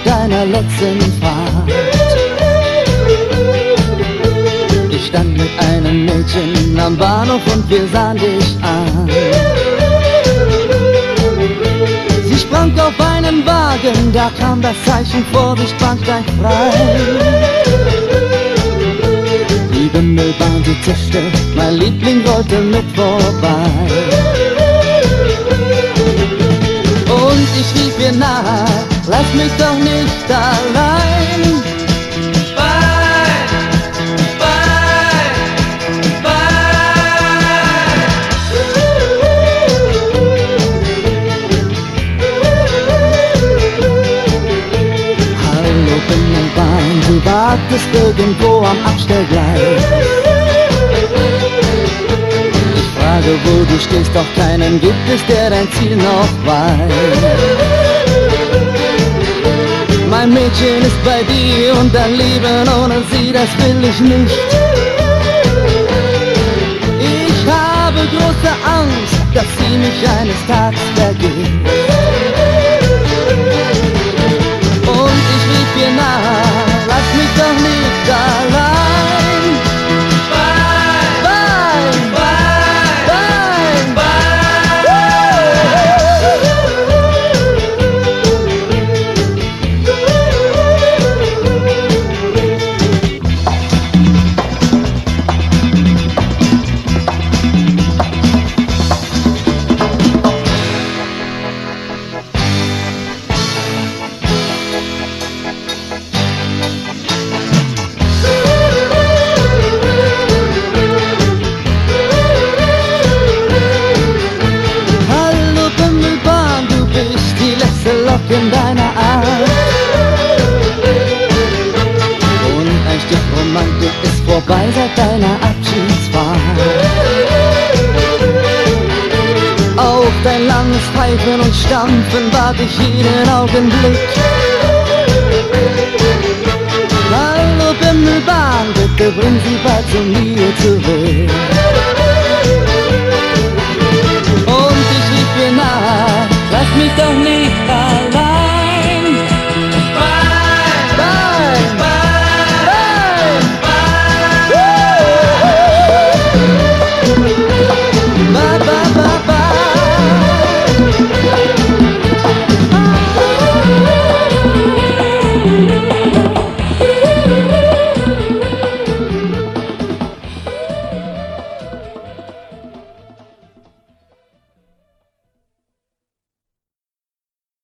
deiner letzten Fahrt. Ich stand mit einem Mädchen am Bahnhof und wir sahen dich an. Sie sprang auf einen Wagen, da kam das Zeichen Vorsicht, Bahnsteig frei. Die Bimmelbahn, sie zischte, mein Liebling wollte mit vorbei. Und ich rief ihr nahe, lass mich doch nicht allein. Du wartest irgendwo am Abstellgleis. Ich frage, wo du stehst, doch keinen gibt es, der dein Ziel noch weiß. Mein Mädchen ist bei dir und dein Leben ohne sie, das will ich nicht. Ich habe große Angst, dass sie mich eines Tages vergisst. Und ich rief ihr nahe, lass mich doch nicht allein. Wein, Wein, Wein, in deiner Art. Und ein Stück Romantik ist vorbei seit deiner Abschiedsfahrt. Auf dein langes Pfeifen und Stampfen warte ich jeden Augenblick. Hallo Bimmelbahn, bitte bring sie bald zu mir zurück. Und ich rief ihr nahe, lass mich doch nicht allein. Wein, Wein, Wein, Wein, ba, ba, ba, ba.